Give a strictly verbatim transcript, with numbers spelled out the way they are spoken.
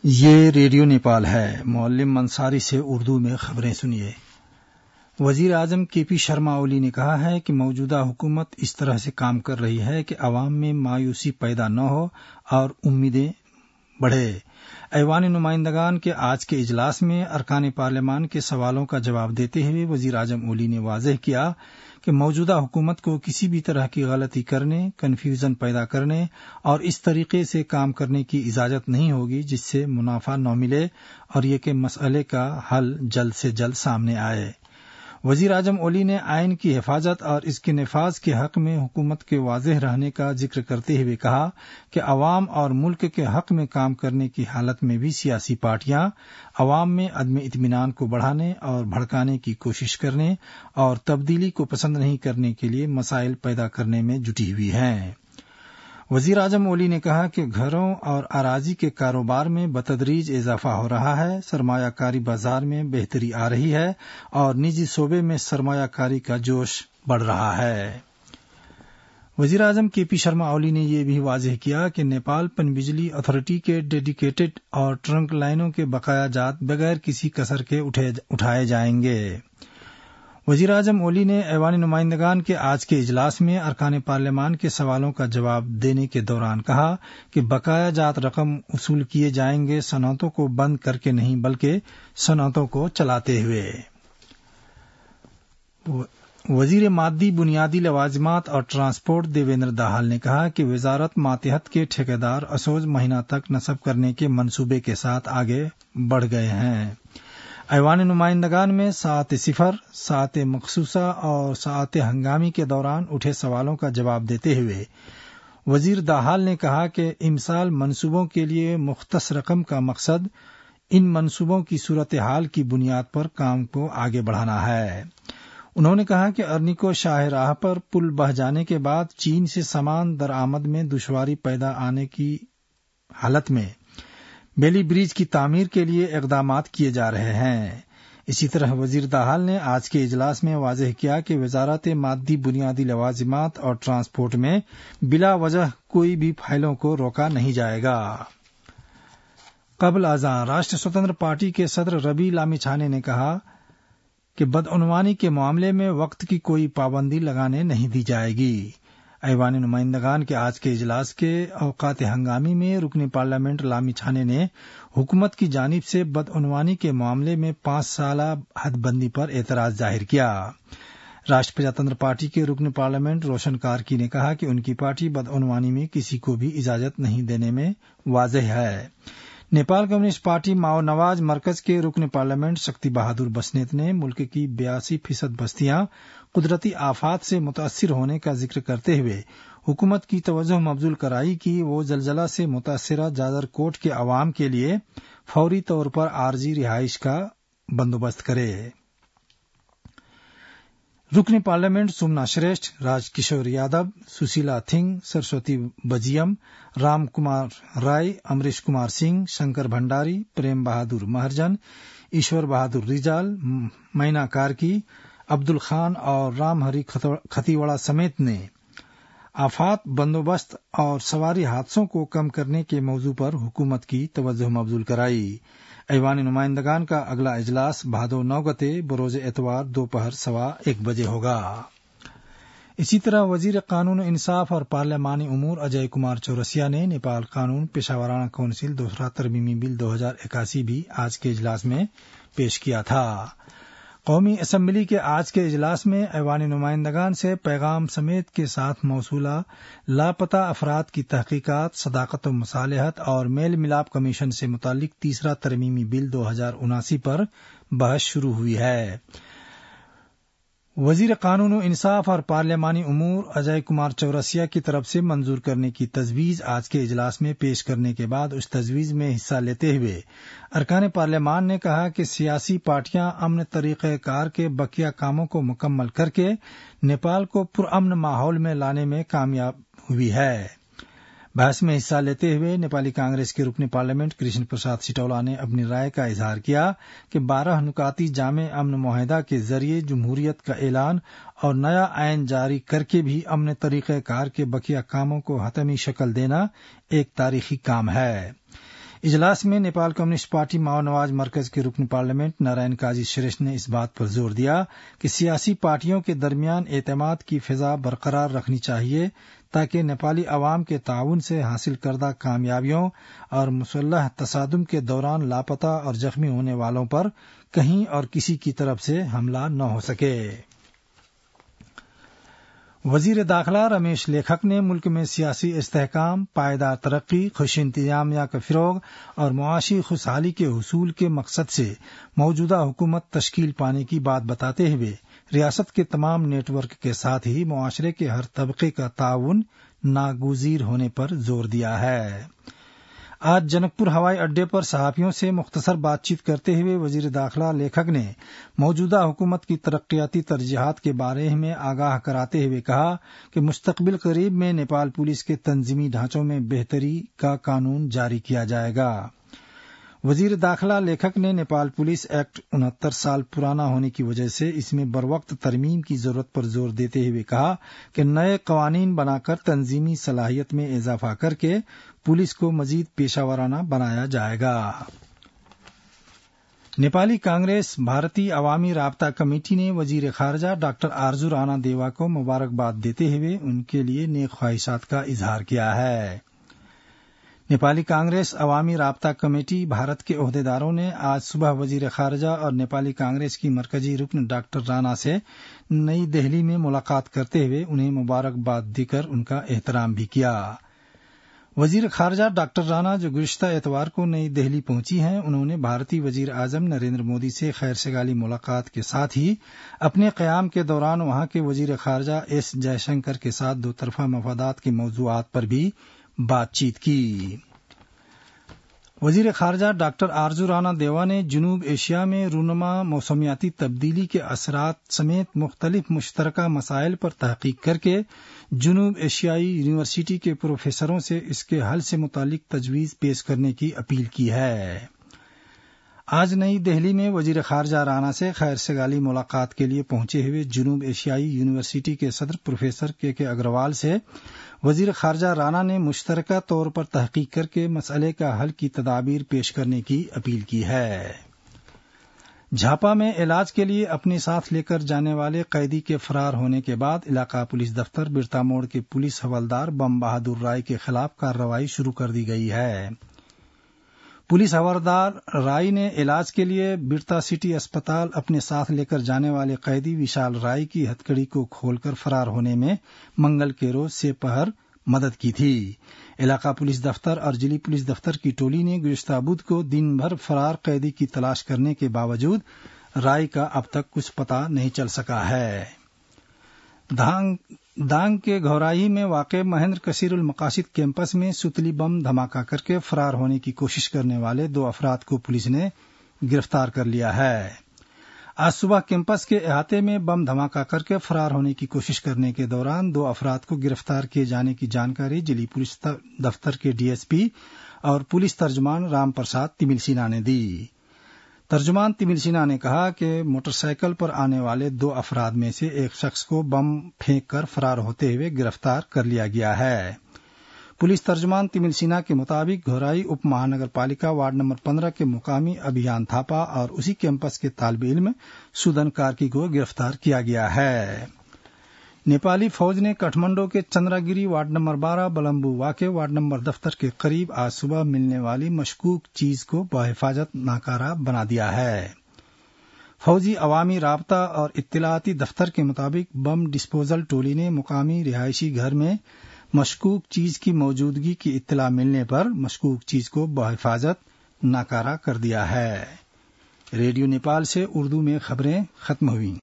یہ ریڈیو نیپال ہے۔ معلم منصاری سے اردو میں خبریں سنیے۔ وزیر اعظم کے پی شرما اولی نے کہا ہے کہ موجودہ حکومت اس طرح سے کام کر رہی ہے کہ عوام میں مایوسی پیدا نہ ہو اور امیدیں بڑھے۔ ایوان نمائندگان کے آج کے اجلاس میں ارکان پارلیمان کے سوالوں کا جواب دیتے ہوئے وزیر اعظم اولی نے واضح کیا کہ موجودہ حکومت کو کسی بھی طرح کی غلطی کرنے، کنفیوژن پیدا کرنے اور اس طریقے سے کام کرنے کی اجازت نہیں ہوگی جس سے منافع نہ ملے اور یہ کہ مسئلے کا حل جلد سے جلد سامنے آئے۔ وزیر اعظم اولی نے آئین کی حفاظت اور اس کے نفاذ کے حق میں حکومت کے واضح رہنے کا ذکر کرتے ہوئے کہا کہ عوام اور ملک کے حق میں کام کرنے کی حالت میں بھی سیاسی پارٹیاں عوام میں عدم اطمینان کو بڑھانے اور بھڑکانے کی کوشش کرنے اور تبدیلی کو پسند نہیں کرنے کے لیے مسائل پیدا کرنے میں جٹی ہوئی ہیں۔ وزیر اعظم اولی نے کہا کہ گھروں اور اراضی کے کاروبار میں بتدریج اضافہ ہو رہا ہے، سرمایہ کاری بازار میں بہتری آ رہی ہے اور نجی شعبے میں سرمایہ کاری کا جوش بڑھ رہا ہے۔ وزیر اعظم کے پی شرما اولی نے یہ بھی واضح کیا کہ نیپال پن بجلی اتھارٹی کے ڈیڈیکیٹڈ اور ٹرنک لائنوں کے بقایا جات بغیر کسی کسر کے اٹھائے جائیں گے۔ وزیر اعظم اولی نے ایوان نمائندگان کے آج کے اجلاس میں ارکان پارلیمان کے سوالوں کا جواب دینے کے دوران کہا کہ بقایا جات رقم وصول کیے جائیں گے صنعتوں کو بند کر کے نہیں بلکہ صنعتوں کو چلاتے ہوئے۔ وزیر مادی بنیادی لوازمات اور ٹرانسپورٹ دیویندر دہال نے کہا کہ وزارت ماتحت کے ٹھیکیدار اسوج مہینہ تک نصب کرنے کے منصوبے کے ساتھ آگے بڑھ گئے ہیں۔ ایوان نمائندگان میں ساعت صفر، ساعت مخصوصہ اور ساعت ہنگامی کے دوران اٹھے سوالوں کا جواب دیتے ہوئے وزیر داحال نے کہا کہ امسال منصوبوں کے لیے مختص رقم کا مقصد ان منصوبوں کی صورتحال کی بنیاد پر کام کو آگے بڑھانا ہے۔ انہوں نے کہا کہ ارنیکو شاہ راہ پر پل بہہ جانے کے بعد چین سے سامان درآمد میں دشواری پیدا آنے کی حالت میں بیلی برج کی تعمیر کے لیے اقدامات کیے جا رہے ہیں۔ اسی طرح وزیر داحال نے آج کے اجلاس میں واضح کیا کہ وزارت مادی بنیادی لوازمات اور ٹرانسپورٹ میں بلا وجہ کوئی بھی فائلوں کو روکا نہیں جائے گا۔ قبل ازاں راشٹر سوتنتر پارٹی کے صدر ربی لامیچھانے نے کہا کہ بدعنوانی کے معاملے میں وقت کی کوئی پابندی لگانے نہیں دی جائے گی۔ ایوان نمائندگان کے آج کے اجلاس کے اوقات ہنگامی میں رکن پارلیمنٹ لامیچھانے نے حکومت کی جانب سے بدعنوانی کے معاملے میں پانچ سالہ حد بندی پر اعتراض ظاہر کیا۔ راشٹر پرجاتنتر پارٹی کے رکن پارلیمنٹ روشن کارکی نے کہا کہ ان کی پارٹی بدعنوانی میں کسی کو بھی اجازت نہیں دینے میں واضح ہے۔ نیپال کمیونسٹ پارٹی ماؤ نواز مرکز کے رکن پارلیمنٹ شکتی بہادر بسنیت نے ملک کی بیاسی فیصد بستیاں قدرتی آفات سے متاثر ہونے کا ذکر کرتے ہوئے حکومت کی توجہ مبذول کرائی کہ وہ زلزلہ سے متاثرہ جادر کوٹ کے عوام کے لیے فوری طور پر عارضی رہائش کا بندوبست کرے۔ رکن پارلیمنٹ سومنا شریشٹھ، راج کشور یادو، سشیلا تھنگ، سرسوتی بجیم، رام کمار رائے، امریش کمار سنگھ، شنکر بھنڈاری، پریم بہادر مہرجن، ایشور بہادر ریجال، مینا کارکی، عبدل خان اور رام ہری کھتیوڑا سمیت نے آفات بندوبست اور سواری حادثوں کو کم کرنے کے موضوع پر حکومت کی توجہ مبذول کرائی۔ ایوان نمائندگان کا اگلا اجلاس بھادو نو گتے بروز اتوار دوپہر سوا ایک بجے ہوگا۔ اسی طرح وزیر قانون و انصاف اور پارلیمانی امور اجے کمار چورسیا نے نیپال قانون پیشہ ورانہ کونسل دوسرا ترمیمی بل دو ہزار اکاسی بھی آج کے اجلاس میں پیش کیا تھا۔ قومی اسمبلی کے آج کے اجلاس میں ایوان نمائندگان سے پیغام سمیت کے ساتھ موصولہ لاپتہ افراد کی تحقیقات، صداقت و مصالحت اور میل ملاپ کمیشن سے متعلق تیسرا ترمیمی بل دو ہزار اناسی پر بحث شروع ہوئی ہے۔ وزیر قانون و انصاف اور پارلیمانی امور اجے کمار چورسیا کی طرف سے منظور کرنے کی تجویز آج کے اجلاس میں پیش کرنے کے بعد اس تجویز میں حصہ لیتے ہوئے ارکان پارلیمان نے کہا کہ سیاسی پارٹیاں امن طریقہ کار کے بقیہ کاموں کو مکمل کر کے نیپال کو پرامن ماحول میں لانے میں کامیاب ہوئی ہے۔ بحث میں حصہ لیتے ہوئے نیپالی کانگریس کے رکن پارلیمنٹ کرشن پرساد سٹولا نے اپنی رائے کا اظہار کیا کہ بارہ نکاتی جامع امن معاہدہ کے ذریعے جمہوریت کا اعلان اور نیا آئین جاری کر کے بھی امن طریقہ کار کے بقیہ کاموں کو حتمی شکل دینا ایک تاریخی کام ہے۔ اجلاس میں نیپال کمیونسٹ پارٹی ماؤ نواز مرکز کے رکن پارلیمنٹ نارائن کاجی شریش نے اس بات پر زور دیا کہ سیاسی پارٹیوں کے درمیان اعتماد کی فضا برقرار رکھنی چاہیے تاکہ نیپالی عوام کے تعاون سے حاصل کردہ کامیابیوں اور مسلح تصادم کے دوران لاپتہ اور زخمی ہونے والوں پر کہیں اور کسی کی طرف سے حملہ نہ ہو سکے۔ وزیر داخلہ رمیش لیکھک نے ملک میں سیاسی استحکام، پائیدار ترقی، خوش انتظامیہ کا فروغ اور معاشی خوشحالی کے حصول کے مقصد سے موجودہ حکومت تشکیل پانے کی بات بتاتے ہوئے ریاست کے تمام نیٹ ورک کے ساتھ ہی معاشرے کے ہر طبقے کا تعاون ناگزیر ہونے پر زور دیا ہے۔ آج جنک پور ہوائی اڈے پر صحافیوں سے مختصر بات چیت کرتے ہوئے وزیر داخلہ لیکھک نے موجودہ حکومت کی ترقیاتی ترجیحات کے بارے میں آگاہ کراتے ہوئے کہا کہ مستقبل قریب میں نیپال پولیس کے تنظیمی ڈھانچوں میں بہتری کا قانون جاری کیا جائے گا۔ وزیر داخلہ لیکھک نے نیپال پولیس ایکٹ انہتر سال پرانا ہونے کی وجہ سے اس میں بروقت ترمیم کی ضرورت پر زور دیتے ہوئے کہا کہ نئے قوانین بنا کر تنظیمی صلاحیت میں اضافہ کر کے پولیس کو مزید پیشہ ورانہ بنایا جائے گا۔ نیپالی کانگریس بھارتی عوامی رابطہ کمیٹی نے وزیر خارجہ ڈاکٹر آرزو رانا دیوا کو مبارکباد دیتے ہوئے ان کے لیے نیک خواہشات کا اظہار کیا ہے۔ نیپالی کانگریس عوامی رابطہ کمیٹی بھارت کے عہدیداروں نے آج صبح وزیر خارجہ اور نیپالی کانگریس کی مرکزی رکن ڈاکٹر رانا سے نئی دہلی میں ملاقات کرتے ہوئے انہیں مبارکباد دے کر ان کا احترام بھی کیا۔ وزیر خارجہ ڈاکٹر رانا جو گزشتہ اتوار کو نئی دہلی پہنچی ہیں، انہوں نے بھارتی وزیر اعظم نریندر مودی سے خیر سگالی ملاقات کے ساتھ ہی اپنے قیام کے دوران وہاں کے وزیر خارجہ ایس جے شنکر کے ساتھ دو طرفہ مفادات کے موضوعات پر بھی بات چیت کی۔ وزیر خارجہ ڈاکٹر آرزو رانا دیوا نے جنوب ایشیا میں رونما موسمیاتی تبدیلی کے اثرات سمیت مختلف مشترکہ مسائل پر تحقیق کر کے جنوب ایشیائی یونیورسٹی کے پروفیسروں سے اس کے حل سے متعلق تجویز پیش کرنے کی اپیل کی ہے۔ آج نئی دہلی میں وزیر خارجہ رانا سے خیر سگالی ملاقات کے لیے پہنچے ہوئے جنوب ایشیائی یونیورسٹی کے صدر پروفیسر کے کے اگروال سے وزیر خارجہ رانا نے مشترکہ طور پر تحقیق کر کے مسئلے کا حل کی تدابیر پیش کرنے کی اپیل کی ہے۔ جھاپا میں علاج کے لیے اپنے ساتھ لے کر جانے والے قیدی کے فرار ہونے کے بعد علاقہ پولیس دفتر برتا موڑ کے پولیس حوالدار بم بہادر رائے کے خلاف کارروائی شروع کر دی گئی ہے۔ پولیس حوالدار رائے نے علاج کے لیے برتا سٹی اسپتال اپنے ساتھ لے کر جانے والے قیدی وشال رائے کی ہتھکڑی کو کھول کر فرار ہونے میں منگل کے روز سے پہر مدد کی تھی۔ علاقہ پولیس دفتر اور ضلع پولیس دفتر کی ٹولی نے گزشتہ بدھ کو دن بھر فرار قیدی کی تلاش کرنے کے باوجود رائے کا اب تک کچھ پتہ نہیں چل سکا ہے۔ دھانگ دانگ کے گھورائی میں واقع مہندر کثیر المقاصد کیمپس میں ستلی بم دھماکہ کر کے فرار ہونے کی کوشش کرنے والے دو افراد کو پولیس نے گرفتار کر لیا ہے۔ آج صبح کیمپس کے احاطے میں بم دھماکہ کر کے فرار ہونے کی کوشش کرنے کے دوران دو افراد کو گرفتار کیے جانے کی جانکاری ضلع پولیس دفتر کے ڈی ایس پی اور پولیس ترجمان رام پرساد تمل سینا نے دی۔ ترجمان تمل سینا نے کہا کہ موٹر سائیکل پر آنے والے دو افراد میں سے ایک شخص کو بم پھینک کر فرار ہوتے ہوئے گرفتار کر لیا گیا ہے۔ پولیس ترجمان تمل سینا کے مطابق گھورائی اپ مہانگر پالیکا وارڈ نمبر پندرہ کے مقامی ابھیان تھاپا اور اسی کیمپس کے طالب علم سودن کارکی کو گرفتار کیا گیا ہے۔ نیپالی فوج نے کٹھمنڈو کے چندرا گیری وارڈ نمبر بارہ بلمبو واقع وارڈ نمبر دفتر کے قریب آج صبح ملنے والی مشکوک چیز کو بحفاظت ناکارہ بنا دیا ہے۔ فوجی عوامی رابطہ اور اطلاعاتی دفتر کے مطابق بم ڈسپوزل ٹولی نے مقامی رہائشی گھر میں مشکوک چیز کی موجودگی کی اطلاع ملنے پر مشکوک چیز کو بحفاظت ناکارہ کر دیا ہے۔ ریڈیو نیپال سے اردو میں خبریں ختم ہوئیں۔